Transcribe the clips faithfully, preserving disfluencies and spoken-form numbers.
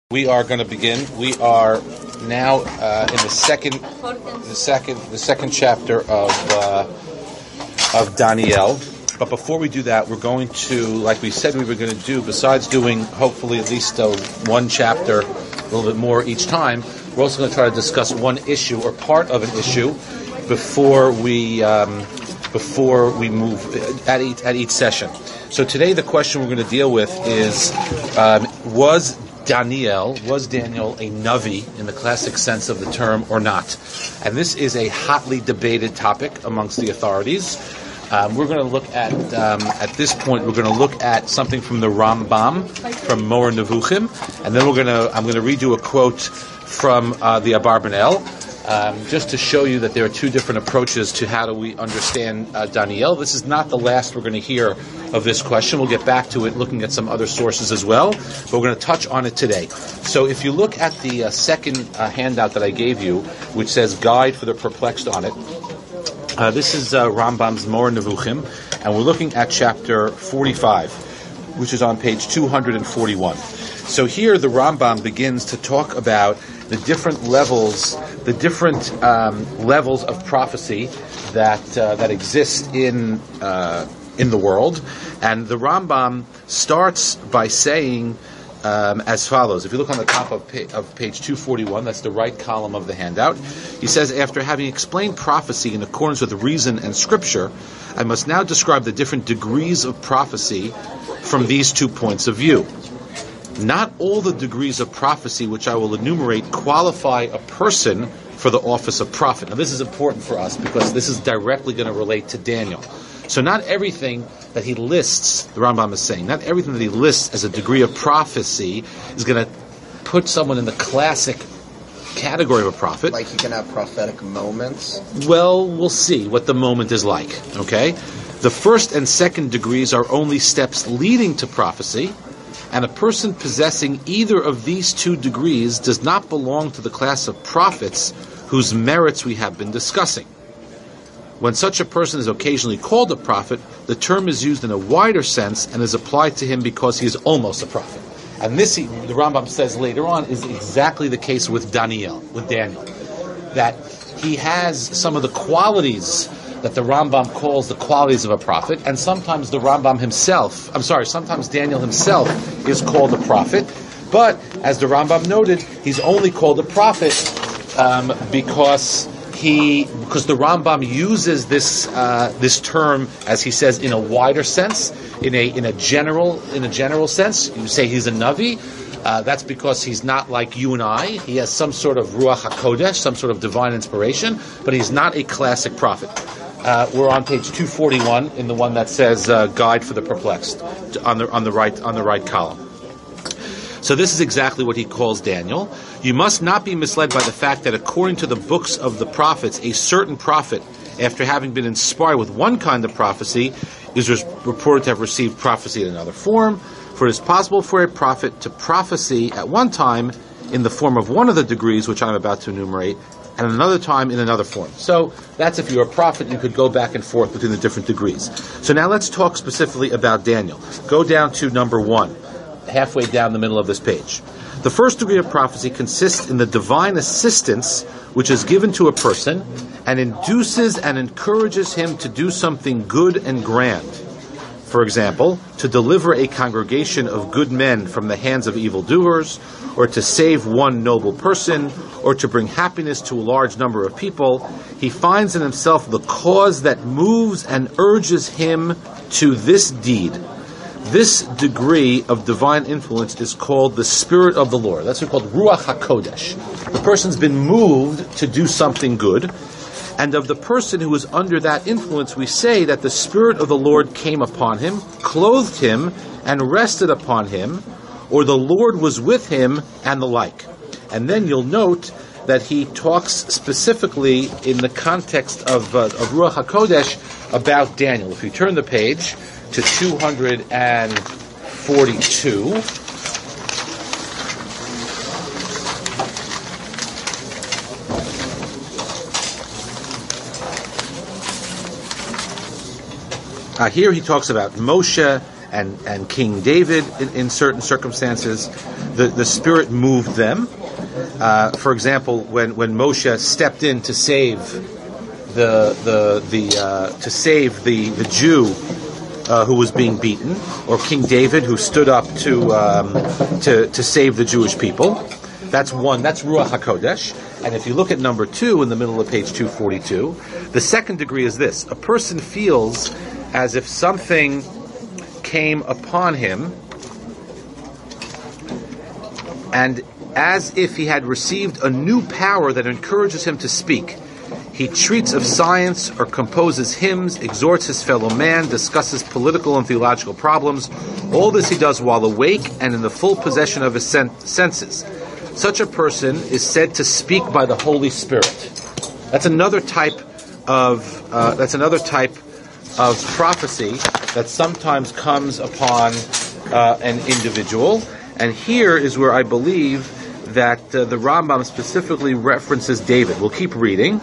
We are going to begin. We are now uh, in the second, the second, the second chapter of uh, of Daniel. But before we do that, we're going to, like we said, we were going to do. Besides doing, hopefully, at least uh, one chapter, a little bit more each time, we're also going to try to discuss one issue or part of an issue before we um, before we move at each at each session. So today, the question we're going to deal with is: um, was Daniel, was Daniel a Navi in the classic sense of the term or not? And this is a hotly debated topic amongst the authorities. Um, we're going to look at, um, at this point, we're going to look at something from the Rambam, from Moreh Nevuchim, and then we're going to, I'm going to read you a quote from uh, the Abarbanel, um, just to show you that there are two different approaches to how do we understand uh, Daniel. This is not the last we're going to hear of this question. We'll get back to it looking at some other sources as well, but we're going to touch on it today. So if you look at the uh, second uh, handout that I gave you, which says Guide for the Perplexed on it, uh, this is uh, Rambam's Moreh Nevuchim, and we're looking at chapter forty-five, which is on page two hundred forty-one. So here the Rambam begins to talk about the different levels, the different um, levels of prophecy that uh, that exist in uh, in the world, and the Rambam starts by saying um, as follows. If you look on the top of, pa- of page two forty-one, that's the right column of the handout. He says, after having explained prophecy in accordance with reason and scripture, I must now describe the different degrees of prophecy from these two points of view. Not all the degrees of prophecy which I will enumerate qualify a person for the office of prophet. Now this is important for us because this is directly going to relate to Daniel. So not everything that he lists, the Rambam is saying, not everything that he lists as a degree of prophecy is going to put someone in the classic category of a prophet. Like you can have prophetic moments? Well, we'll see what the moment is like, okay? The first and second degrees are only steps leading to prophecy, and a person possessing either of these two degrees does not belong to the class of prophets whose merits we have been discussing. When such a person is occasionally called a prophet, the term is used in a wider sense and is applied to him because he is almost a prophet. And this, the Rambam says later on, is exactly the case with Daniel, with Daniel. That he has some of the qualities that the Rambam calls the qualities of a prophet, and sometimes the Rambam himself, I'm sorry, sometimes Daniel himself is called a prophet, but as the Rambam noted, he's only called a prophet um, because he, because the Rambam uses this uh, this term, as he says, in a wider sense, in a in a general in a general sense. You say he's a Navi. Uh, that's because he's not like you and I. He has some sort of Ruach HaKodesh, some sort of divine inspiration, but he's not a classic prophet. Uh, we're on page two forty-one in the one that says uh, "Guide for the Perplexed" on the on the right on the right column. So this is exactly what he calls Daniel. You must not be misled by the fact that according to the books of the prophets, a certain prophet, after having been inspired with one kind of prophecy, is reported to have received prophecy in another form. For it is possible for a prophet to prophesy at one time in the form of one of the degrees which I'm about to enumerate, and another time in another form. So that's if you're a prophet, you could go back and forth between the different degrees. So now let's talk specifically about Daniel. Go down to number one, halfway down the middle of this page. The first degree of prophecy consists in the divine assistance which is given to a person and induces and encourages him to do something good and grand. For example, to deliver a congregation of good men from the hands of evildoers, or to save one noble person, or to bring happiness to a large number of people. He finds in himself the cause that moves and urges him to this deed. This degree of divine influence is called the Spirit of the Lord. That's called Ruach HaKodesh. The person's been moved to do something good. And of the person who is under that influence, we say that the Spirit of the Lord came upon him, clothed him, and rested upon him, or the Lord was with him, and the like. And then you'll note that he talks specifically in the context of, uh, of Ruach HaKodesh about Daniel. If you turn the page to two hundred forty-two, Uh, here he talks about Moshe and, and King David in, in certain circumstances. the, the Spirit moved them. Uh, for example, when, when Moshe stepped in to save the the the uh, to save the the Jew uh, who was being beaten, or King David who stood up to um, to to save the Jewish people. That's one. That's Ruach HaKodesh. And if you look at number two in the middle of page two forty-two, the second degree is this: a person feels as if something came upon him, and as if he had received a new power that encourages him to speak. He treats of science or composes hymns, exhorts his fellow man, discusses political and theological problems. All this he does while awake and in the full possession of his sen- senses. Such a person is said to speak by the Holy Spirit. That's another type of uh, that's another type of prophecy that sometimes comes upon uh, an individual. And here is where I believe that uh, the Rambam specifically references David. We'll keep reading.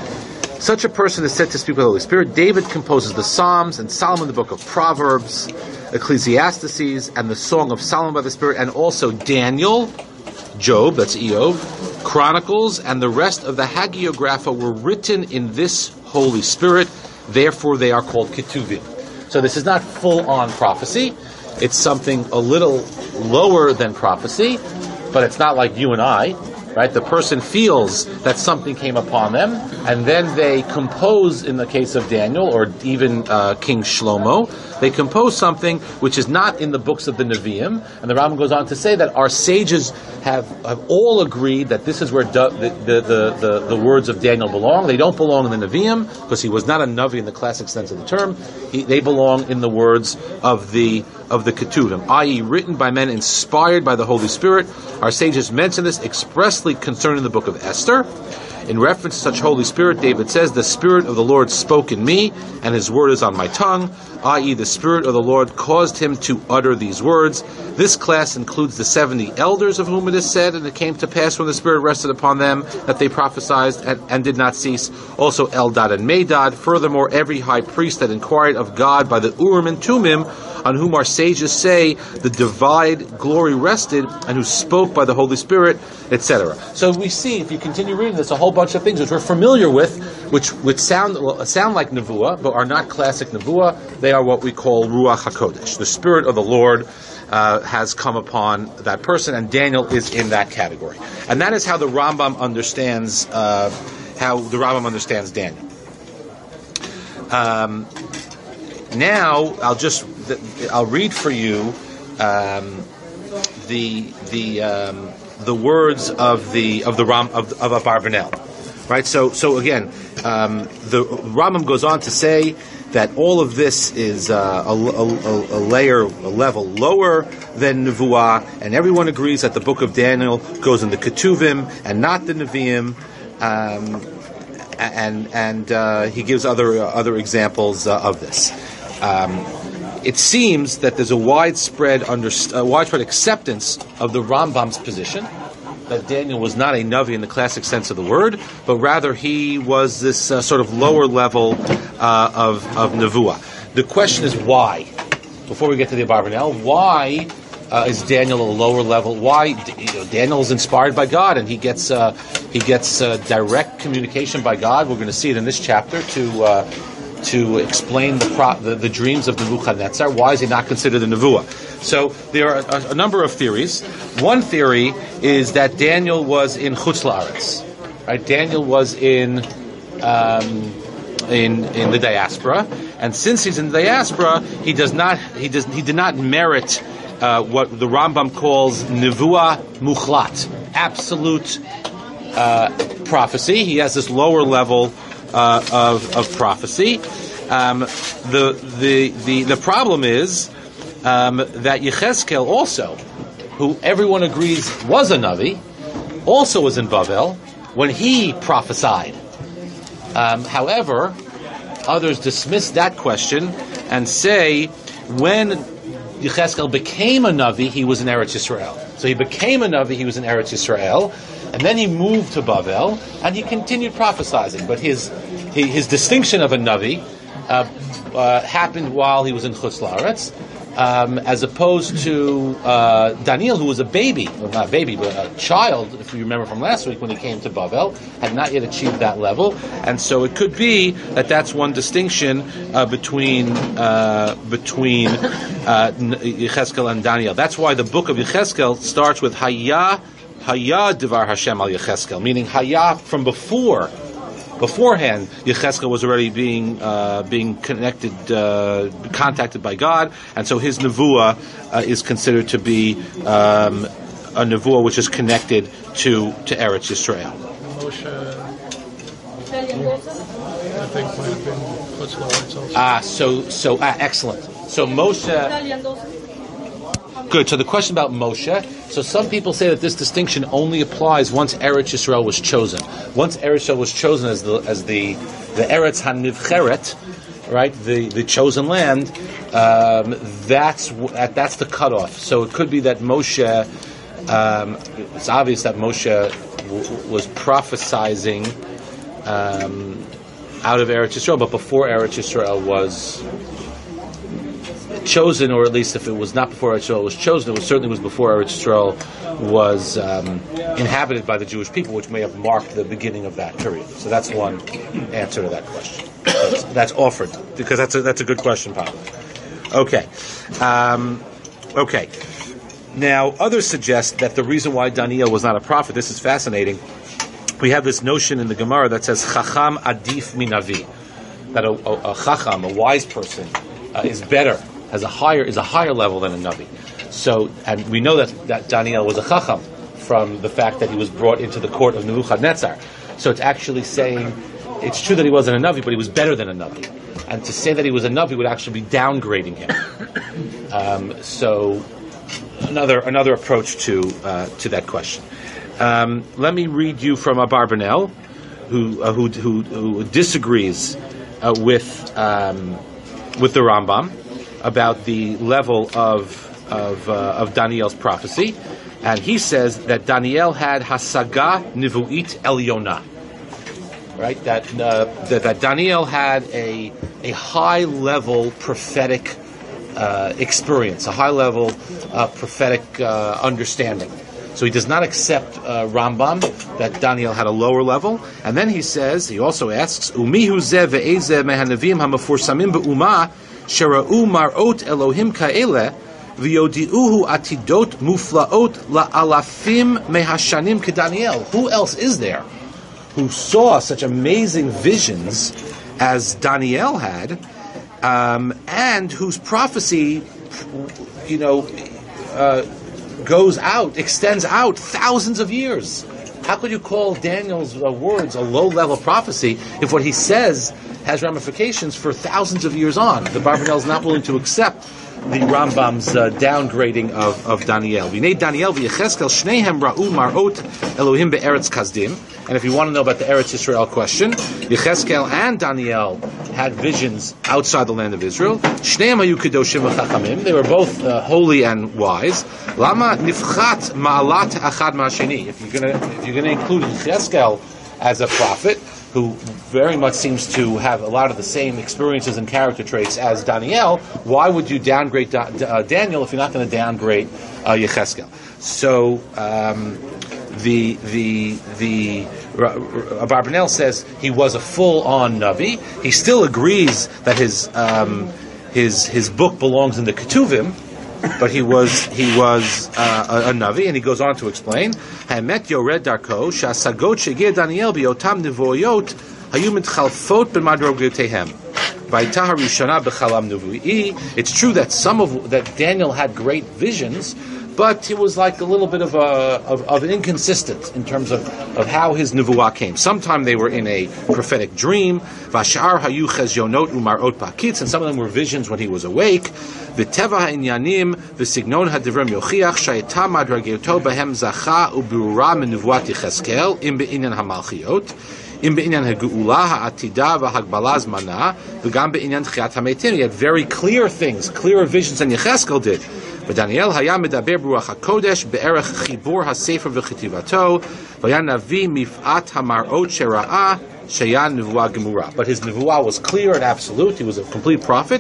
Such a person is said to speak with the Holy Spirit. David composes the Psalms, and Solomon the book of Proverbs, Ecclesiastes, and the Song of Solomon by the Spirit, and also Daniel, Job, that's Eov, Chronicles, and the rest of the Hagiographa were written in this Holy Spirit. Therefore, they are called Ketuvim. So this is not full-on prophecy. It's something a little lower than prophecy, but it's not like you and I, right? The person feels that something came upon them, and then they compose, in the case of Daniel, or even uh, King Shlomo, they compose something which is not in the books of the Nevi'im, and the Rambam goes on to say that our sages have, have all agreed that this is where du- the, the, the, the, the words of Daniel belong. They don't belong in the Nevi'im, because he was not a Navi in the classic sense of the term. He, they belong in the words of the of the Ketuvim, that is written by men inspired by the Holy Spirit. Our sages mention this expressly concerning the book of Esther. In reference to such Holy Spirit, David says, "The Spirit of the Lord spoke in me, and His word is on my tongue," that is, the Spirit of the Lord caused him to utter these words. This class includes the seventy elders of whom it is said, "And it came to pass when the Spirit rested upon them that they prophesied and, and did not cease." Also Eldad and Medad. Furthermore, every high priest that inquired of God by the Urim and Tumim, on whom our sages say the divine glory rested, and who spoke by the Holy Spirit, et cetera. So we see, if you continue reading this, a whole bunch of things which we're familiar with, which which sound sound like Nevuah, but are not classic Nevuah. They are what we call Ruach HaKodesh. The Spirit of the Lord uh, has come upon that person, and Daniel is in that category. And that is how the Rambam understands uh, how the Rambam understands Daniel. Um, now I'll just I'll read for you um, the the um, the words of the of the Ram of of Abarbanel. Right. So so again, um, the Rambam goes on to say that all of this is uh, a, a, a layer, a level lower than Nevuah, and everyone agrees that the book of Daniel goes in the Ketuvim and not the Nevi'im. Um, and and uh, he gives other uh, other examples uh, of this. Um, it seems that there's a widespread under, uh, widespread acceptance of the Rambam's position that Daniel was not a Navi in the classic sense of the word, but rather he was this uh, sort of lower level uh, of, of Nevuah. The question is why? Before we get to the Abarbanel, why uh, is Daniel a lower level? Why you know, Daniel is inspired by God, and he gets uh, he gets uh, direct communication by God. We're going to see it in this chapter to uh, to explain the, pro- the the dreams of Nebuchadnezzar. Why is he not considered a Nevuah? So there are a, a number of theories. One theory is that Daniel was in Chutz La'aretz. Right? Daniel was in um, in in the diaspora, and since he's in the diaspora, he does not he does he did not merit uh, what the Rambam calls Nevuah Muchlat, absolute uh, prophecy. He has this lower level uh, of of prophecy. Um, the the the the problem is. Um, that Yechezkel also, who everyone agrees was a Navi, also was in Bavel when he prophesied. Um, however, others dismiss that question and say when Yechezkel became a Navi, he was in Eretz Yisrael. So he became a Navi, he was in Eretz Yisrael, and then he moved to Bavel, and he continued prophesying. But his his, his distinction of a Navi uh, uh, happened while he was in Chutz La'aretz. Um, as opposed to uh, Daniel, who was a baby, well, not a baby, but a child, if you remember from last week when he came to Bavel, had not yet achieved that level. And so it could be that that's one distinction uh, between uh, between uh, Yecheskel and Daniel. That's why the book of Yecheskel starts with Hayah, Hayah Devar Hashem al Yecheskel, meaning Hayah from before. Beforehand, Yecheskel was already being uh, being connected, uh, contacted by God, and so his nevuah uh, is considered to be um, a nevuah which is connected to to Eretz Yisrael. Moshe, I think, might have been Chutz La'aretz also. Ah, so so ah, excellent. So Moshe. Good. So the question about Moshe. So some people say that this distinction only applies once Eretz Yisrael was chosen. Once Eretz Yisrael was chosen as the as the the Eretz Hanivcheret, right? The the chosen land. Um, that's that's the cutoff. So it could be that Moshe. Um, it's obvious that Moshe w- was prophesizing um, out of Eretz Yisrael, but before Eretz Yisrael was chosen, or at least if it was not before Eretz Yisrael was chosen, it was certainly was before Eretz Yisrael was um, inhabited by the Jewish people, which may have marked the beginning of that period. So that's one answer to that question. That's, that's offered because that's a, that's a good question, Pablo. Okay, um, okay. Now, others suggest that the reason why Daniel was not a prophet. This is fascinating. We have this notion in the Gemara that says Chacham Adif Minavi, that a, a, a Chacham, a wise person, uh, is better. Has a higher is a higher level than a Navi. So, and we know that, that Daniel was a Chacham from the fact that he was brought into the court of Nebuchadnezzar. So it's actually saying, it's true that he wasn't a Navi, but he was better than a Navi. And to say that he was a Navi would actually be downgrading him. Um, so, another another approach to uh, to that question. Um, let me read you from Abarbanel, who uh, who, who who disagrees uh, with um, with the Rambam about the level of of, uh, of Daniel's prophecy, and he says that Daniel had hasaga nivuit elyona, right? That, uh, that that Daniel had a a high level prophetic uh, experience, a high level uh, prophetic uh, understanding. So he does not accept uh, Rambam that Daniel had a lower level, and then he says, he also asks, Umihu zeh ve'ezeh mehanavim hamafursamim be'umah Shera'u mar'ot Elohim ka'ele v'yodi'uhu atidot mufla'ot la'alafim mehashanim k'Daniel. Who else is there who saw such amazing visions as Daniel had, um, and whose prophecy, you know, uh, goes out, extends out thousands of years? How could you call Daniel's uh, words a low-level prophecy if what he says has ramifications for thousands of years on? The Barbanel is not willing to accept the Rambam's uh, downgrading of, of Daniel. V'nei Daniel v'Yecheskel shnehem ra'u mar'ot Elohim be'eretz kazdim. And if you want to know about the Eretz Yisrael question, Yecheskel and Daniel had visions outside the land of Israel. Shnehem hayu kedoshim v'chachamim. They were both uh, holy and wise. Lama nifchat ma'alat achad ma'asheni. If you're going to if you're going to include Yecheskel as a prophet, who very much seems to have a lot of the same experiences and character traits as Daniel, why would you downgrade da- uh, Daniel if you're not going to downgrade uh, Yecheskel? So um, the the the Abarbanel says he was a full-on Navi. He still agrees that his um, his his book belongs in the Ketuvim, but he was he was uh, a, a Navi, and he goes on to explain. Haemet yored darko shasagot shegiah Daniel biotam nevoyot hayu mitchalfot b'madrogotehem. Vayta harishana b'chalam nevu'i. It's true that some of that Daniel had great visions, but it was like a little bit of a of, of an inconsistent in terms of, of how his nevuah came. Sometimes they were in a prophetic dream, vashar hayu chezyonot umarot pakitz, and some of them were visions when he was awake. V'teva ha'inyanim v'signon hadivrim yochiach shayeta madrageto behem zacha u'burura min nevuat Yecheskel im be'inyan hamalchiot im be'inyan ha'geula ha'atida v'hagbala zmana v'gam be'inyan tchiat hametim. He had very clear things, clearer visions than Yecheskel did. But Daniel haya medaber b'ruach hakodesh be'erech chibur hasefer v'chitivato v'yan navi mif'at hamarot shera'a sheyan nevuah gemura. But his nevuah was clear and absolute. He was a complete prophet.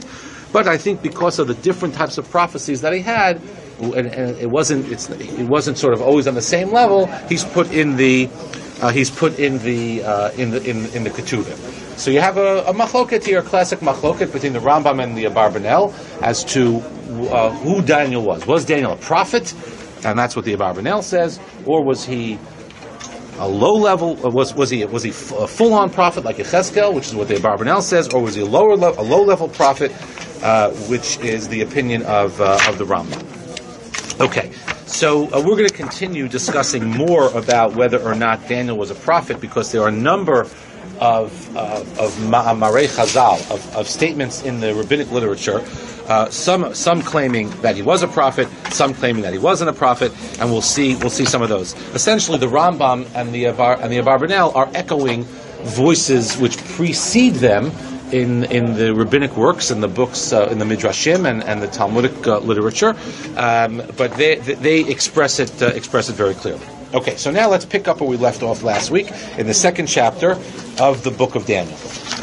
But I think because of the different types of prophecies that he had, and, and it wasn't it's, it wasn't sort of always on the same level, he's put in the uh, he's put in the uh, in the in, in the Ketuvim. So you have a, a machloket here, a classic machloket between the Rambam and the Abarbanel as to uh, who Daniel was. Was Daniel a prophet? And that's what the Abarbanel says, or was he a low level? Was was he was he a full on prophet like Yechezkel, which is what the Abarbanel says, or was he a lower level, a low level prophet, uh, which is the opinion of uh, of the Rambam? Okay, so uh, we're going to continue discussing more about whether or not Daniel was a prophet, because there are a number of uh, of ma'amarei Chazal, of, of statements in the rabbinic literature. Uh, some some claiming that he was a prophet, some claiming that he wasn't a prophet, and we'll see we'll see some of those. Essentially, the Rambam and the Abar, and the Abarbanel are echoing voices which precede them in in the rabbinic works, in the books, uh, in the Midrashim and, and the Talmudic uh, literature, um, but they they express it uh, express it very clearly. Okay, so now let's pick up where we left off last week in the second chapter of the book of Daniel.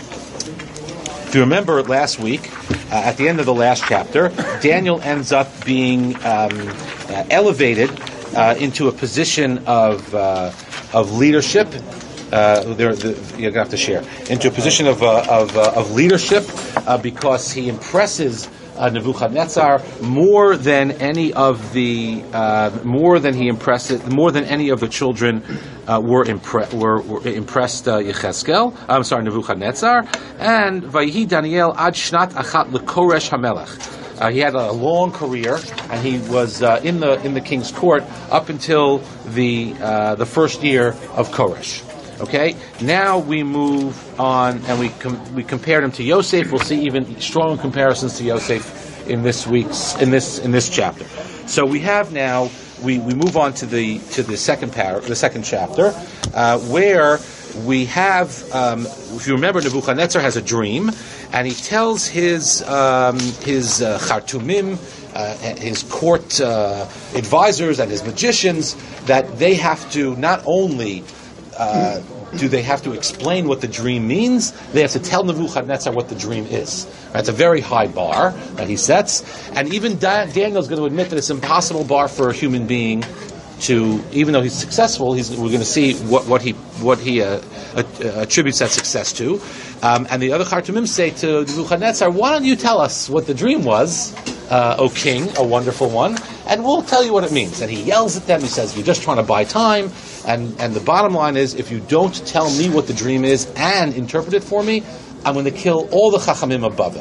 If you remember last week, uh, at the end of the last chapter, Daniel ends up being um, uh, elevated uh, into a position of uh, of leadership. Uh, the, you're gonna have to share into a position of uh, of, uh, of leadership uh, because he impresses uh, Nebuchadnezzar more than any of the uh, more than he impresses more than any of the children uh, were, impre- were, were impressed uh, Yechezkel. I'm sorry, Nebuchadnezzar, and Vayihi Daniel ad shnat achat leKoresh Hamelech. Uh, he had a long career, and he was uh, in the in the king's court up until the uh, the first year of Koresh. Okay, now we move on, and we com- we compared him to Yosef. We'll see even strong comparisons to Yosef in this week's in this in this chapter. So we have now we, we move on to the to the second par- the second chapter, uh, where we have, um, if you remember, Nebuchadnezzar has a dream, and he tells his um, his uh, Chartumim, uh, his court uh, advisors, and his magicians that they have to not only Uh, do they have to explain what the dream means? They have to tell Nebuchadnezzar what the dream is. That's a very high bar that he sets, and even da- Daniel's going to admit that it's an impossible bar for a human being to, even though he's successful. He's, we're going to see what, what he what he uh, uh, attributes that success to. Um, and the other Chartumim say to Nebuchadnezzar, "Why don't you tell us what the dream was, uh, O king, a wonderful one, and we'll tell you what it means." And he yells at them. He says, "You're just trying to buy time." And and the bottom line is, if you don't tell me what the dream is and interpret it for me, I'm going to kill all the Chachamim of Bavel.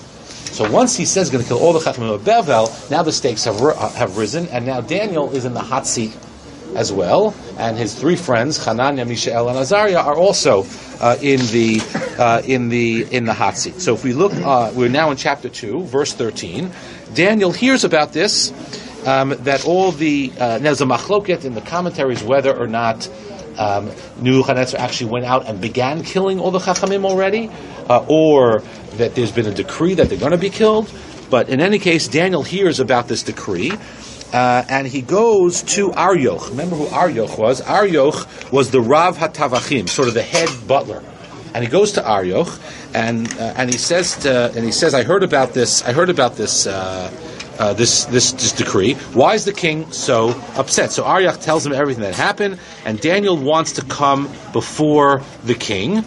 So once he says he's going to kill all the Chachamim of Bavel, now the stakes have have risen, and now Daniel is in the hot seat as well, and his three friends, Hananiah, Mishael, and Azariah, are also uh, in the uh, in the in the hot seat. So if we look, uh, we're now in chapter two, verse thirteen. Daniel hears about this. Um, that all the uh, there's a machloket in the commentaries whether or not um, Nebuchadnezzar actually went out and began killing all the Chachamim already, uh, or that there's been a decree that they're going to be killed. But in any case, Daniel hears about this decree, uh, and he goes to Arioch. Remember who Arioch was? Arioch was the Rav HaTavachim, sort of the head butler. And he goes to Arioch, and uh, and he says to, and he says, I heard about this. I heard about this. Uh, Uh, this, this this decree. Why is the king so upset? So Arioch tells him everything that happened, and Daniel wants to come before the king,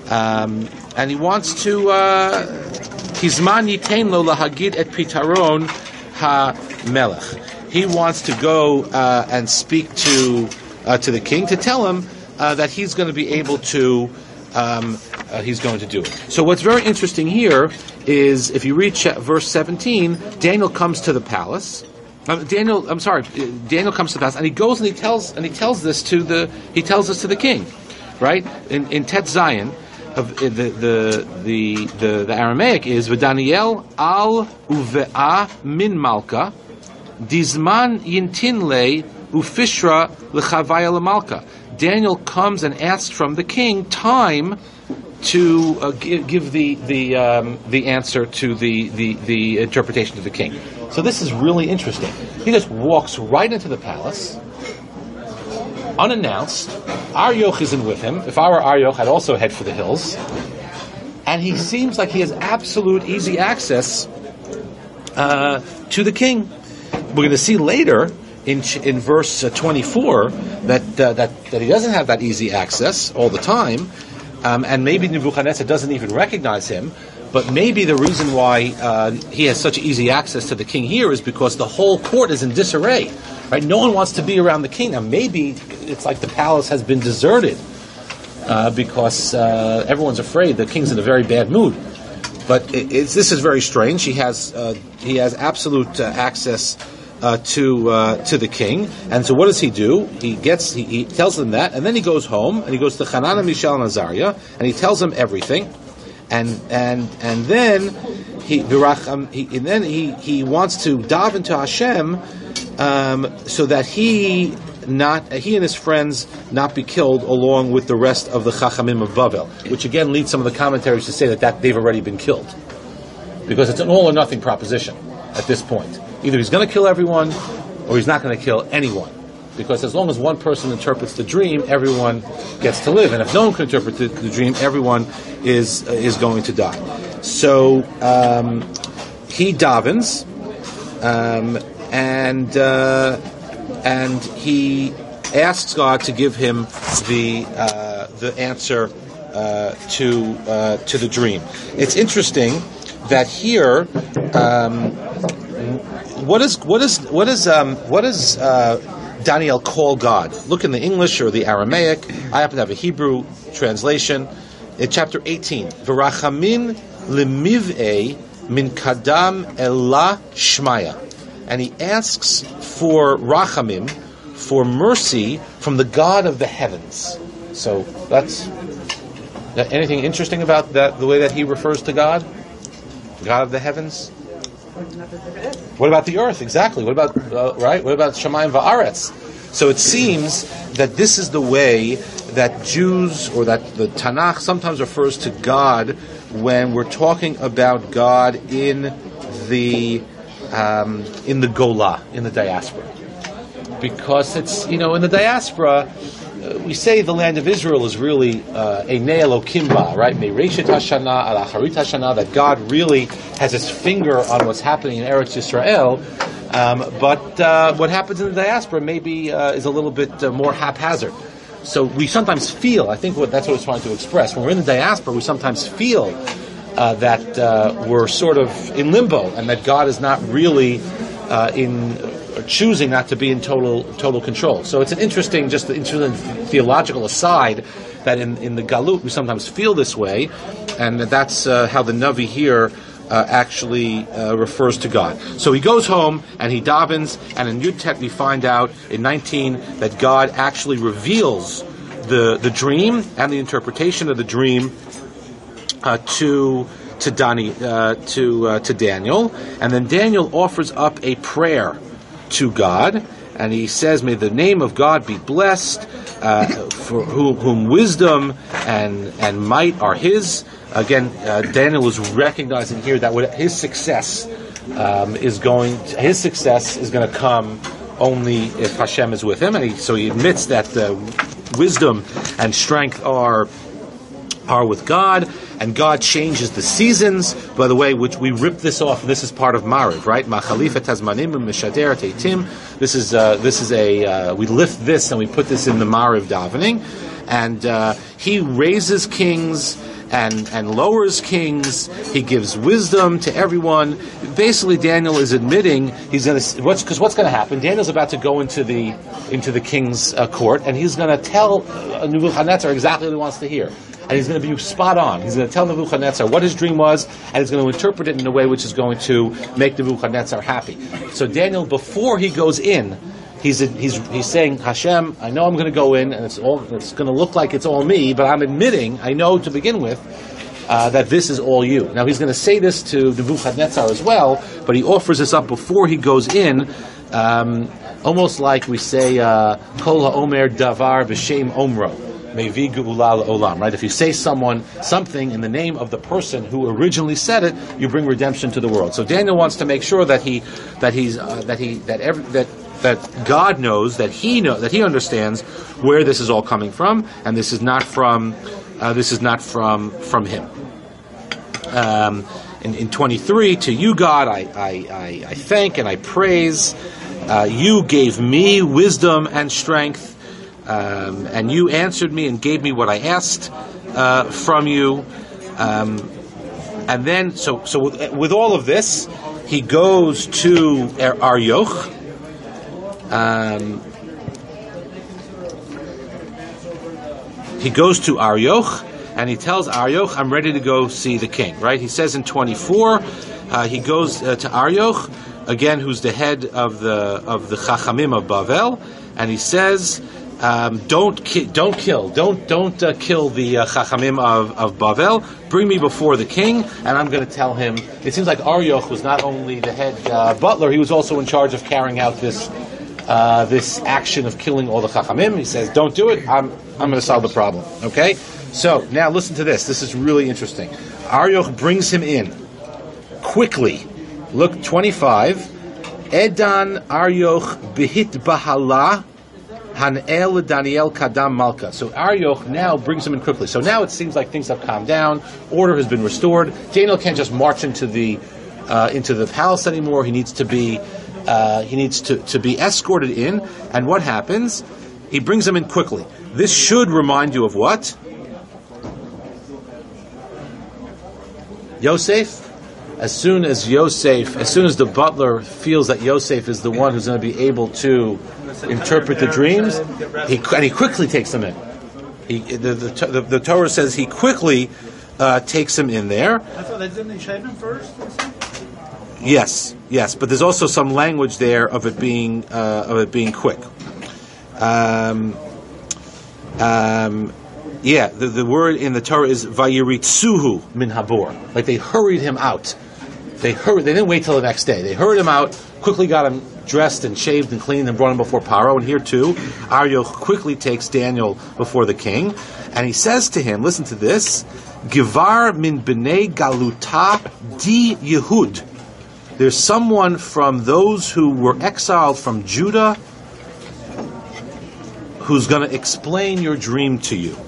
um, and he wants to Kizman yitain lo lahagid et pitaron ha melech. He wants to go uh, and speak to uh, to the king to tell him uh, that he's going to be able to. Um, uh, he's going to do it. So what's very interesting here is, if you read ch- verse seventeen, Daniel comes to the palace. Uh, Daniel, I'm sorry, Daniel comes to the palace, and he goes and he tells and he tells this to the he tells this to the king, right? In in Tet Zion, of uh, the, the the the the Aramaic is V'Daniel al uve'ah min malka dizman yintinle ufishra lechavaya lemalka. Daniel comes and asks from the king time to uh, give, give the the um, the answer to the, the, the interpretation to the king. So this is really interesting. He just walks right into the palace, unannounced. Arioch isn't with him. If I were Arioch, I'd also head for the hills. And he seems like he has absolute easy access uh, to the king. We're going to see later in in verse uh, twenty-four that, uh, that that he doesn't have that easy access all the time, um, and maybe Nebuchadnezzar doesn't even recognize him. But maybe the reason why uh, he has such easy access to the king here is because the whole court is in disarray. Right? No one wants to be around the king. Now maybe it's like the palace has been deserted uh, because uh, everyone's afraid the king's in a very bad mood. But it, it's, this is very strange. He has uh, he has absolute uh, access uh, to uh, to the king, and so what does he do? He gets he, he tells them that, and then he goes home and he goes to Hananiah, Mishael, and Azariah, and he tells them everything. And and and then he, um, he and then he, he wants to daven to Hashem um, so that he not he and his friends not be killed along with the rest of the Chachamim of Bavel, which again leads some of the commentaries to say that, that they've already been killed, because it's an all or nothing proposition at this point. Either he's going to kill everyone or he's not going to kill anyone. Because as long as one person interprets the dream, everyone gets to live, and if no one can interpret the, the dream, everyone is uh, is going to die. So um, he davens, um, and uh, and he asks God to give him the uh, the answer uh, to uh, to the dream. It's interesting that here, um, what is what is what is um, what is uh, Daniel call God? Look in the English or the Aramaic. I happen to have a Hebrew translation. In chapter eighteen, V'rachamin lemiv'ei min kadam ella shmaya, and he asks for rachamim, for mercy from the God of the heavens. So that's anything interesting about that? The way that he refers to God, God of the heavens. What about the earth? Exactly. What about uh, right? What about Shamayim va'aretz? So it seems that this is the way that Jews, or that the Tanakh sometimes refers to God when we're talking about God in the um, in the Golah, in the diaspora, because it's, you know, in the diaspora. Uh, we say the land of Israel is really uh, a Ne'elo Kimba, right? Me'reshit Hashana al Acharit Hashana, that God really has his finger on what's happening in Eretz Yisrael. Um, but uh, what happens in the diaspora maybe uh, is a little bit uh, more haphazard. So we sometimes feel, I think what that's what it's trying to express. When we're in the diaspora, we sometimes feel uh, that uh, we're sort of in limbo, and that God is not really uh, in. choosing not to be in total total control. So it's an interesting, just an interesting theological aside, that in, in the Galut we sometimes feel this way, and that's uh, how the Navi here uh, actually uh, refers to God. So he goes home and he davens, and in Yud Tet we find out in nineteen that God actually reveals the the dream and the interpretation of the dream uh, to to Dani, uh, to uh, to Daniel, and then Daniel offers up a prayer to God, and he says, "May the name of God be blessed, uh, for whom, whom wisdom and and might are His." Again, uh, Daniel is recognizing here that what his success um, is going, to, his success is going to come only if Hashem is with him, and he, so he admits that uh, wisdom and strength are are with God. And God changes the seasons, by the way, which we rip this off. This is part of Mariv, right? Ma'chalifet hazmanim u'mishader teitim. This is uh, this is a uh, we lift this and we put this in the Mariv davening, and uh, he raises kings and and lowers kings. He gives wisdom to everyone. Basically, Daniel is admitting he's going to what's because what's going to happen. Daniel's about to go into the into the king's uh, court, and he's going to tell uh, Nebuchadnezzar exactly what he wants to hear. And he's going to be spot on. He's going to tell Nebuchadnezzar what his dream was, and he's going to interpret it in a way which is going to make Nebuchadnezzar happy. So Daniel, before he goes in, he's he's he's saying, Hashem, I know I'm going to go in, and it's all it's going to look like it's all me, but I'm admitting, I know to begin with, uh, that this is all you. Now he's going to say this to Nebuchadnezzar as well, but he offers this up before he goes in, um, almost like we say, uh, Kol ha'omer davar b'shem omro. Right? If you say someone something in the name of the person who originally said it, you bring redemption to the world. So Daniel wants to make sure that he that he's uh, that he that every, that that God knows, that he know that he understands where this is all coming from, and this is not from uh, this is not from from him. Um, in, in twenty-three, to you, God, I, I, I, I thank and I praise. Uh, you gave me wisdom and strength, um, and you answered me and gave me what I asked uh, from you. Um, and then, so so with, with all of this, he goes to Arioch. Um, he goes to Arioch, and he tells Arioch, I'm ready to go see the king, right? He says in twenty-four, uh, he goes uh, to Arioch, again, who's the head of the of the Chachamim of Bavel, and he says, um, don't ki- don't kill, don't don't uh, kill the uh, Chachamim of, of Bavel, bring me before the king, and I'm going to tell him. It seems like Arioch was not only the head uh, butler, he was also in charge of carrying out this uh, this action of killing all the Chachamim. He says, don't do it, I'm I'm going to solve the problem, okay? So, now listen to this. This is really interesting. Arioch brings him in quickly. Look, twenty-five. Edan Arioch behit bahala hanel Daniel kadam malka. So Arioch now brings him in quickly. So now it seems like things have calmed down. Order has been restored. Daniel can't just march into the uh, into the palace anymore. He needs to be uh, he needs to, to be escorted in. And what happens? He brings him in quickly. This should remind you of what? Yosef. As soon as Yosef, as soon as the butler feels that Yosef is the one who's going to be able to interpret the dreams, he and he quickly takes him in. He, the, the, the, the Torah says he quickly uh, takes him in there. I thought they didn't shave him first. Yes, yes, but there's also some language there of it being uh, of it being quick. Um, um, yeah, the, the word in the Torah is vayiritzuhu min habor, like they hurried him out. They hurried. They didn't wait till the next day. They hurried him out, quickly got him dressed and shaved and cleaned and brought him before Paro. And here too, Arioch quickly takes Daniel before the king, and he says to him, listen to this, Givar min b'nei galuta di Yehud. There's someone from those who were exiled from Judah who's going to explain your dream to you.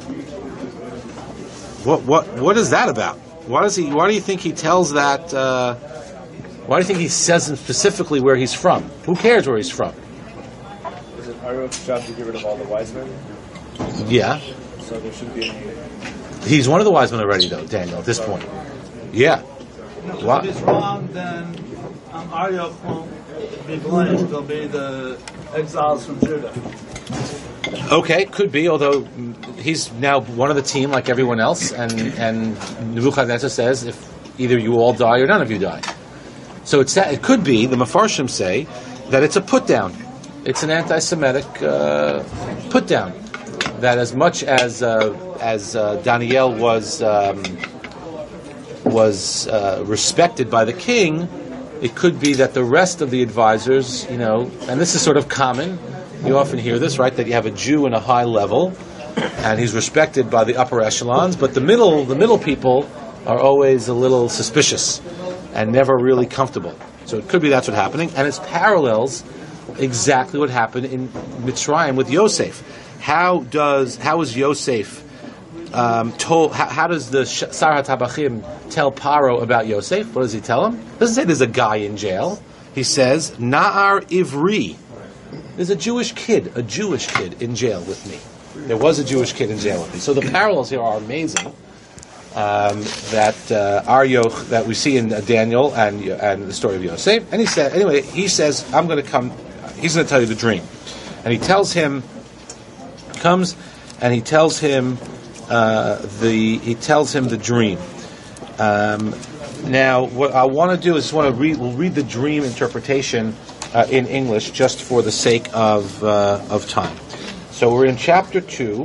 What what what is that about? Why does he? Why do you think he tells that? Uh, why do you think he says specifically where he's from? Who cares where he's from? Is it Arioch's job to get rid of all the wise men? Yeah. So there shouldn't be any. He's one of the wise men already, though, Daniel. At this point, yeah. No, Why? if it's wrong, then um, Arioch won't be blamed. They'll be the exiles from Judah. Okay, could be. Although he's now one of the team, like everyone else, and and Nebuchadnezzar says, if either you all die or none of you die. So it's it could be. The Mefarshim say that it's a put down. It's an anti-Semitic uh, put down. That as much as uh, as uh, Daniel was um, was uh, respected by the king, it could be that the rest of the advisors, you know, and this is sort of common. You often hear this, right? That you have a Jew in a high level, and he's respected by the upper echelons, but the middle, the middle people are always a little suspicious and never really comfortable. So it could be that's what's happening, and it parallels exactly what happened in Mitzrayim with Yosef. How does how is Yosef um, told? How, how does the Sar HaTabachim tell Paro about Yosef? What does he tell him? He doesn't say there's a guy in jail. He says Na'ar Ivri. There's a Jewish kid, a Jewish kid in jail with me. There was a Jewish kid in jail with me. So the parallels here are amazing. Um, that uh, Arioch that we see in uh, Daniel and and the story of Yosef. And he said, anyway, he says, I'm going to come. He's going to tell you the dream, and he tells him, comes, and he tells him uh, the he tells him the dream. Um, now, what I want to do is want to read. We'll read the dream interpretation uh, in English, just for the sake of uh, of time. So we're in chapter two.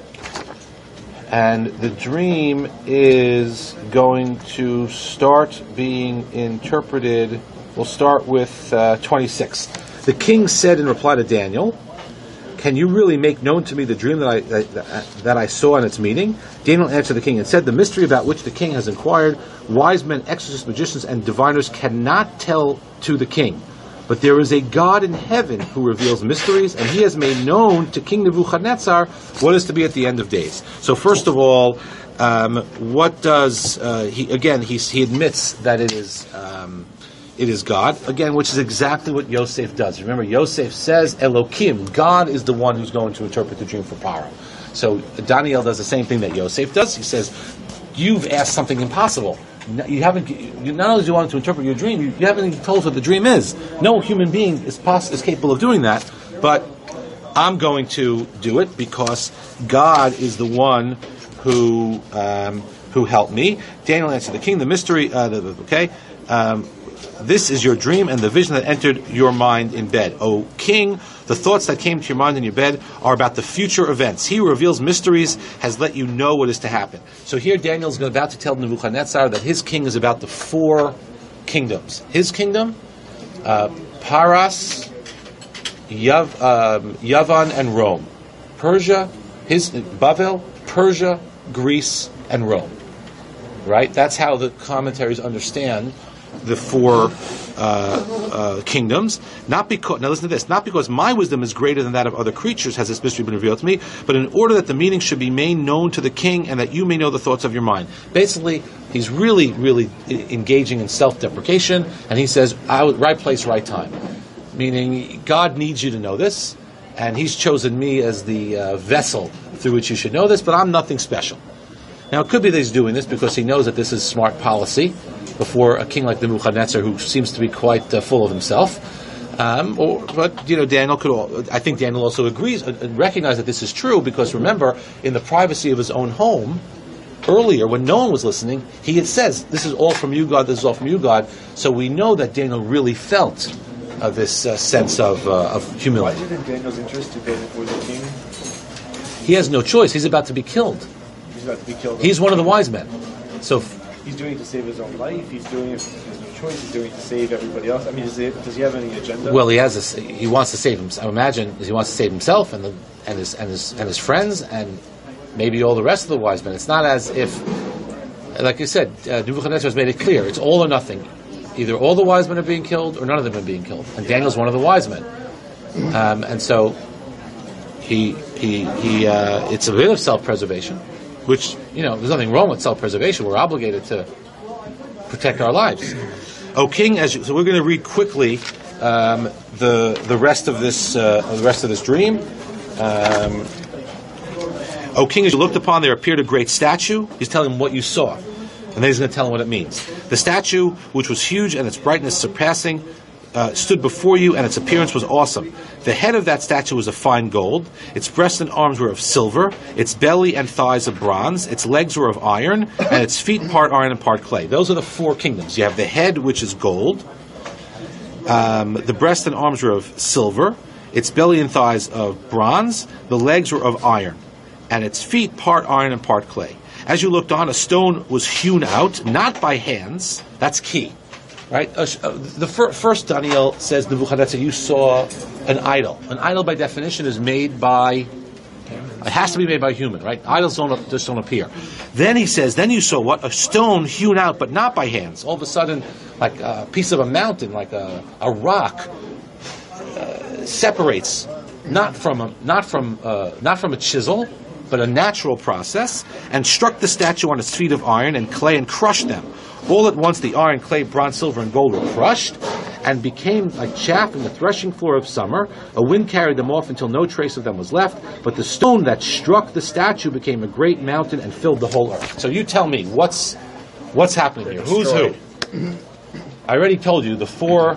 And the dream is going to start being interpreted. We'll start with uh, twenty-six. The king said in reply to Daniel, "Can you really make known to me the dream that I that, that I saw in its meaning?" Daniel answered the king and said, "The mystery about which the king has inquired, wise men, exorcists, magicians, and diviners cannot tell to the king. But there is a God in heaven who reveals mysteries, and he has made known to King Nebuchadnezzar what is to be at the end of days. So first of all, um, what does uh, he? Again, he he admits that it is um, it is God again, which is exactly what Yosef does. Remember, Yosef says Elokim, God is the one who's going to interpret the dream for Paro. So Daniel does the same thing that Yosef does. He says, "You've asked something impossible. You haven't. You, not only do you want to interpret your dream, you, you haven't even told us what the dream is. No human being is poss- is capable of doing that. But I'm going to do it because God is the one who um, who helped me." Daniel answered the king, "The mystery. Uh, the, the, okay, um, this is your dream and the vision that entered your mind in bed, O king. The thoughts that came to your mind in your bed are about the future events. He who reveals mysteries has let you know what is to happen." So here Daniel is about to tell Nebuchadnezzar that his king is about the four kingdoms. His kingdom, uh, Paras, Yav, um, Yavan, and Rome. Persia, his Bavel, Persia, Greece, and Rome. Right? That's how the commentaries understand the four uh, uh, kingdoms. Not because now listen to this. Not because my wisdom is greater than that of other creatures has this mystery been revealed to me, but in order that the meaning should be made known to the king, and that you may know the thoughts of your mind. Basically, he's really, really engaging in self-deprecation, and he says, I, "Right place, right time." Meaning, God needs you to know this, and He's chosen me as the uh, vessel through which you should know this. But I'm nothing special. Now, it could be that he's doing this because he knows that this is smart policy before a king like Nebuchadnezzar, who seems to be quite uh, full of himself. Um, or, but you know, Daniel could. All, I think Daniel also agrees and recognizes that this is true because remember, in the privacy of his own home, earlier when no one was listening, he had says, "This is all from you, God. This is all from you, God." So we know that Daniel really felt uh, this uh, sense of uh, of humility. Why didn't Daniel's interest to go before the king? He has no choice. He's about to be killed. He's about to be killed. He's one of the wise men. So. He's doing it to save his own life. He's doing it. He has no choice. He's doing it to save everybody else. I mean, does he, does he have any agenda? Well, he has. A, he wants to save himself. I imagine he wants to save himself and the, and his and his and his friends and maybe all the rest of the wise men. It's not as if, like you said, uh, Nebuchadnezzar has made it clear. It's all or nothing. Either all the wise men are being killed or none of them are being killed. And Daniel's one of the wise men. Um, and so he he he. Uh, it's a bit of self-preservation. Which, you know, there's nothing wrong with self-preservation. We're obligated to protect our lives. O king, as you, so we're going to read quickly um, the the rest of this uh, the rest of this dream. Um, O king, as you looked upon, there appeared a great statue. He's telling him what you saw, and then he's going to tell him what it means. The statue, which was huge and its brightness surpassing, uh, stood before you, and its appearance was awesome. The head of that statue was of fine gold. Its breast and arms were of silver. Its belly and thighs of bronze. Its legs were of iron, and its feet part iron and part clay. Those are the four kingdoms. You have the head, which is gold. Um, the breast and arms were of silver. Its belly and thighs of bronze. The legs were of iron, and its feet part iron and part clay. As you looked on, a stone was hewn out, not by hands. That's key. Right? Uh, the fir- first Daniel says, Nebuchadnezzar, you saw an idol. An idol, by definition, is made by. It has to be made by a human, right? Idols don't just don't appear. Then he says, then you saw what? A stone hewn out, but not by hands. All of a sudden, like a piece of a mountain, like a, a rock, uh, separates not from a not from uh, not from a chisel, but a natural process, and struck the statue on its feet of iron and clay and crushed them. All at once the iron, clay, bronze, silver, and gold were crushed and became like chaff in the threshing floor of summer. A wind carried them off until no trace of them was left. But the stone that struck the statue became a great mountain and filled the whole earth. So you tell me, what's what's happening here? Who's who? I already told you the four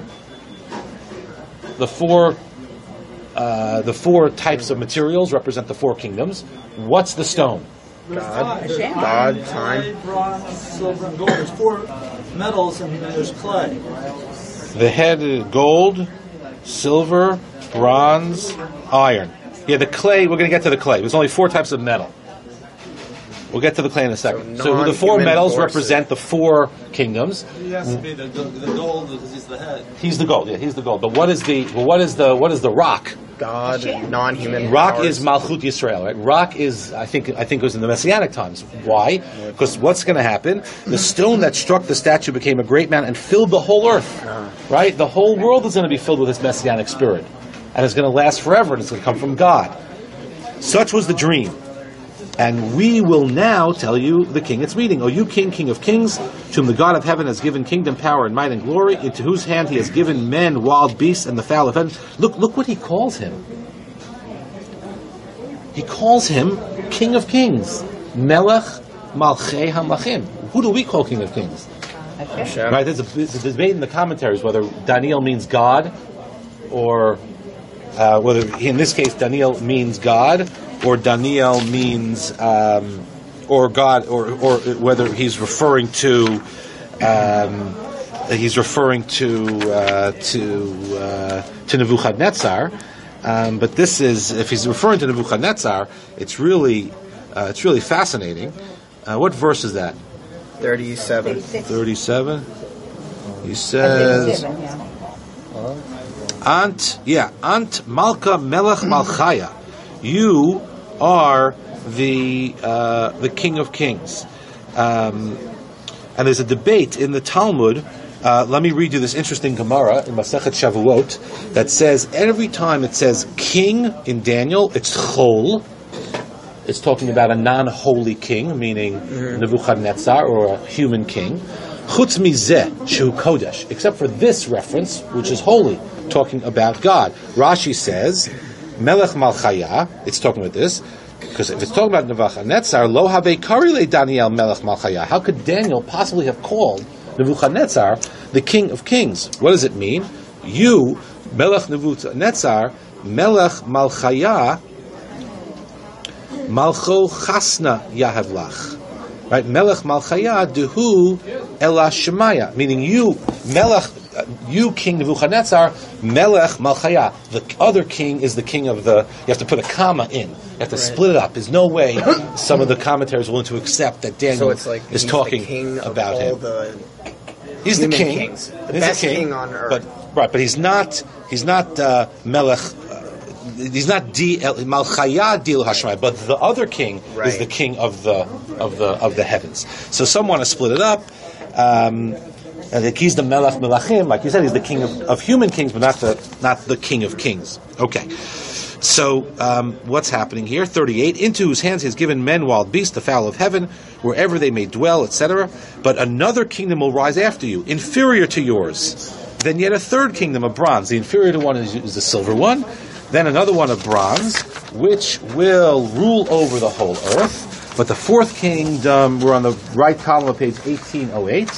the four uh, the four types of materials represent the four kingdoms. What's the stone? God, There's God, iron, time. clay, bronze, silver, and gold. There's four metals and there's clay. The head is gold, silver, bronze, iron. Yeah, the clay, we're going to get to the clay. There's only four types of metal. We'll get to the clay in a second. So So, the four non-human metals forces. represent the four kingdoms. He has to be the, the gold because he's the head. He's the gold. Yeah, he's the gold. But what is the well, what is the what is the rock? God, non-human Rock powers. is Malchut Yisrael, right? Rock is, I think, I think it was in the Messianic times. Why? Because what's going to happen? The stone that struck the statue became a great man and filled the whole earth, right? The whole world is going to be filled with this Messianic spirit, and it's going to last forever, and it's going to come from God. Such was the dream. And we will now tell you the king it's meeting. O you king, king of kings, to whom the God of heaven has given kingdom, power, and might, and glory, into whose hand he has given men, wild beasts, and the fowl of heaven. Look, look what he calls him. He calls him king of kings. Melech Malchei HaMlachim. Who do we call king of kings? Hashem. Right, there's a, there's a debate in the commentaries whether Daniel means God, or uh, whether in this case Daniel means God, or Daniel means, um, or God, or or whether he's referring to, um, he's referring to uh, to uh, to Nebuchadnezzar. Um, but this is, if he's referring to Nebuchadnezzar, it's really uh, it's really fascinating. Uh, what verse is that? Thirty-seven. Thirty-seven. He says, "Ant, yeah, Ant Malka Melech Malchaya." You are the uh, the King of Kings, um, and there's a debate in the Talmud. Uh, let me read you this interesting Gemara in Masechet Shavuot that says every time it says king in Daniel, it's chol. It's talking about a non-holy king, meaning mm-hmm. Nebuchadnezzar, or a human king. Chutz mizeh shehu kodesh, except for this reference, which is holy, talking about God. Rashi says, Melech Malchaya, it's talking about this, because if it's talking about Nebuchadnezzar, lo habe karile Daniel Melech Malchaya. How could Daniel possibly have called Nebuchadnezzar the king of kings? What does it mean? You, Melech Nebuchadnezzar, Melech Malchaya, Malcho Chasna Yahavlach. Right? Melech Malchaya Dehu Ela Shemaya. Meaning you, Melech, you King Nebuchadnezzar, Melech Malchaya. The other king is the king of the, you have to put a comma in. You have to right. split it up. There's no way some of the commentators are willing to accept that Daniel so it's like is talking the king about of all him. The he's the king. Kings. The he's best the king, king on earth. But, right, but he's not, he's not uh, Melech, he's not Di Malchaya Dil Hashmai, but the other king right. is the king of the of the of the heavens. So some want to split it up. Um, and he's the Melech Melachim, like you said, he's the king of, of human kings, but not the not the king of kings. Okay. So um, what's happening here? thirty-eight. Into whose hands he has given men, wild beasts, the fowl of heaven, wherever they may dwell, et cetera. But another kingdom will rise after you, inferior to yours. Then yet a third kingdom of bronze. The inferior one is, is the silver one. Then another one of bronze, which will rule over the whole earth. But the fourth kingdom, we're on the right column of page eighteen oh eight.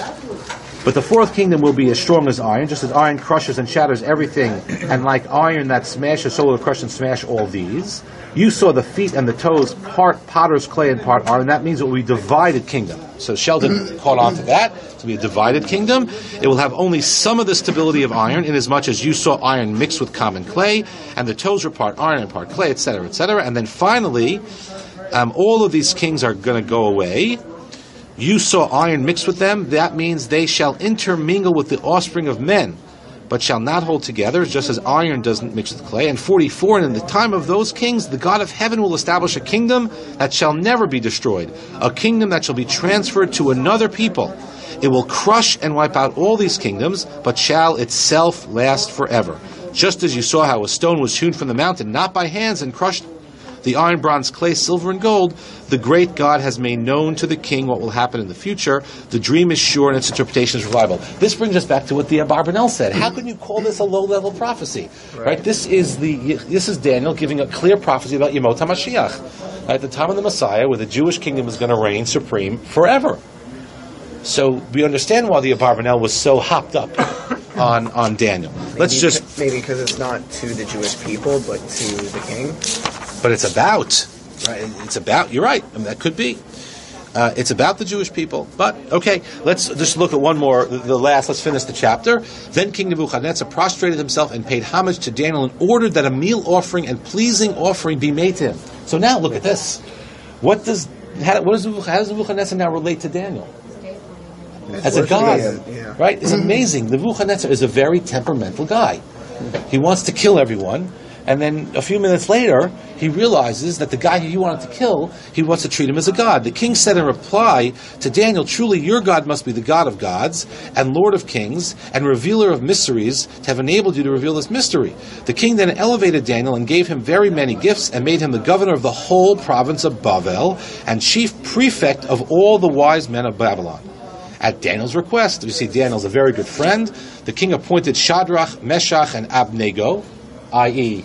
But the fourth kingdom will be as strong as iron, just as iron crushes and shatters everything, and like iron that smashes, so will it crush and smash all these. You saw the feet and the toes, part potter's clay and part iron. That means it will be a divided kingdom. So Sheldon caught on to that. It will be a divided kingdom. It will have only some of the stability of iron, inasmuch as you saw iron mixed with common clay, and the toes were part iron and part clay, et cetera, et cetera. And then finally, um, all of these kings are going to go away. You saw iron mixed with them. That means they shall intermingle with the offspring of men, but shall not hold together, just as iron doesn't mix with clay. And forty-four, and in the time of those kings, the God of heaven will establish a kingdom that shall never be destroyed, a kingdom that shall be transferred to another people. It will crush and wipe out all these kingdoms, but shall itself last forever. Just as you saw how a stone was hewn from the mountain, not by hands, and crushed the iron, bronze, clay, silver, and gold, the great God has made known to the king what will happen in the future. The dream is sure and its interpretation is reliable. This brings us back to what the Abarbanel said. How can you call this a low-level prophecy? Right. right? This is the this is Daniel giving a clear prophecy about Yemot HaMashiach. At the time of the Messiah, where the Jewish kingdom is going to reign supreme forever. So we understand why the Abarbanel was so hopped up on, on Daniel. Maybe Let's just maybe because it's not to the Jewish people, but to the king. But it's about, right? It's about, you're right, I mean, that could be. Uh, it's about the Jewish people. But, okay, let's just look at one more, the, the last, let's finish the chapter. Then King Nebuchadnezzar prostrated himself and paid homage to Daniel and ordered that a meal offering and pleasing offering be made to him. So now look at this. What does, how, what does, how does Nebuchadnezzar now relate to Daniel? As a god, yeah. right? It's amazing. Nebuchadnezzar is a very temperamental guy. He wants to kill everyone. And then a few minutes later, he realizes that the guy who he wanted to kill, he wants to treat him as a god. The king said in reply to Daniel, "Truly your God must be the God of gods and Lord of kings and revealer of mysteries to have enabled you to reveal this mystery." The king then elevated Daniel and gave him very many gifts and made him the governor of the whole province of Bavel and chief prefect of all the wise men of Babylon. At Daniel's request, you see Daniel's a very good friend, the king appointed Shadrach, Meshach, and Abednego, that is,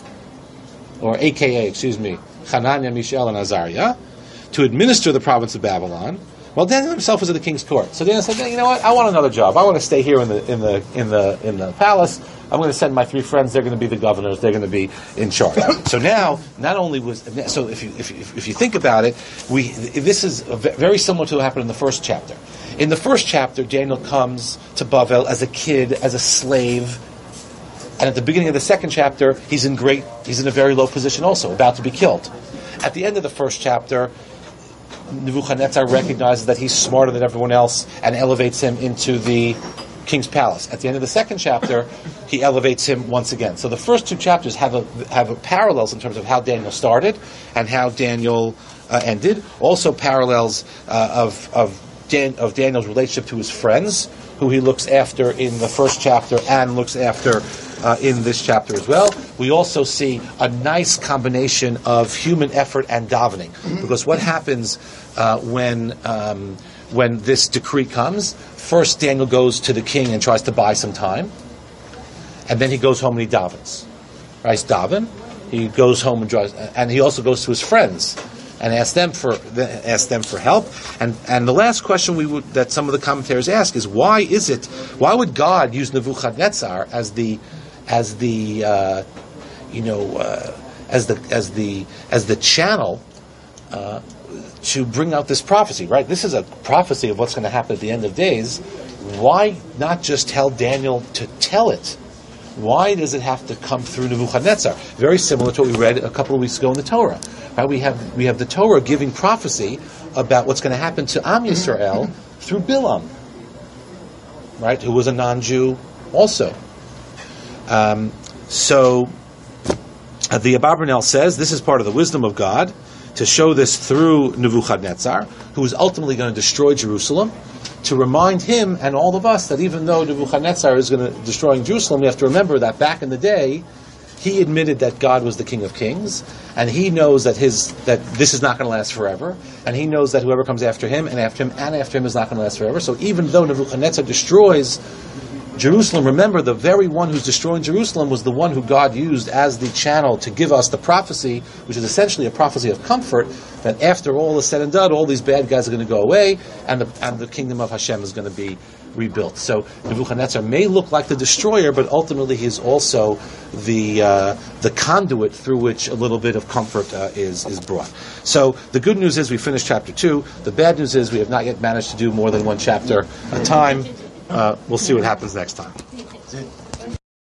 or A K A, excuse me, Hananiah, Mishael, and Azariah, to administer the province of Babylon, while Daniel himself was at the king's court. So Daniel said, "You know what? I want another job. I want to stay here in the in the in the in the palace. I'm going to send my three friends. They're going to be the governors. They're going to be in charge." So now, not only was so, if you if you, if you think about it, we this is very similar to what happened in the first chapter. In the first chapter, Daniel comes to Bavel as a kid, as a slave. And at the beginning of the second chapter, he's in great, he's in a very low position also, about to be killed. At the end of the first chapter, Nebuchadnezzar recognizes that he's smarter than everyone else and elevates him into the king's palace. At the end of the second chapter, he elevates him once again. So the first two chapters have a, have a parallels in terms of how Daniel started and how Daniel uh, ended. Also parallels uh, of of, Dan, of Daniel's relationship to his friends, who he looks after in the first chapter and looks after Uh, in this chapter as well. We also see a nice combination of human effort and davening, because what happens uh, when um, when this decree comes? First, Daniel goes to the king and tries to buy some time, and then he goes home and he davens. Right, daven. He goes home and draws, and he also goes to his friends and asks them for asks them for help. And and the last question we would, that some of the commentators ask is, why is it? Why would God use Nebuchadnezzar as the as the uh, you know uh, as the as the as the channel uh, to bring out this prophecy? Right, this is a prophecy of what's going to happen at the end of days. Why not just tell Daniel to tell it? Why does it have to come through Nebuchadnezzar? Very similar to what we read a couple of weeks ago in the Torah. Right, we have we have the Torah giving prophecy about what's going to happen to Am Yisrael through Bilam, right, who was a non-Jew also. Um, so uh, the Abarbanel says this is part of the wisdom of God to show this through Nebuchadnezzar, who is ultimately going to destroy Jerusalem, to remind him and all of us that even though Nebuchadnezzar is going to destroy Jerusalem, we have to remember that back in the day, he admitted that God was the King of Kings, and he knows that his that this is not going to last forever, and he knows that whoever comes after him and after him and after him is not going to last forever. So even though Nebuchadnezzar destroys Jerusalem, remember, the very one who's destroying Jerusalem was the one who God used as the channel to give us the prophecy, which is essentially a prophecy of comfort, that after all is said and done, all these bad guys are going to go away, and the, and the kingdom of Hashem is going to be rebuilt. So Nebuchadnezzar may look like the destroyer, but ultimately he is also the uh, the conduit through which a little bit of comfort uh, is, is brought. So the good news is we finished chapter two. The bad news is we have not yet managed to do more than one chapter at a time. Uh, we'll see what happens next time.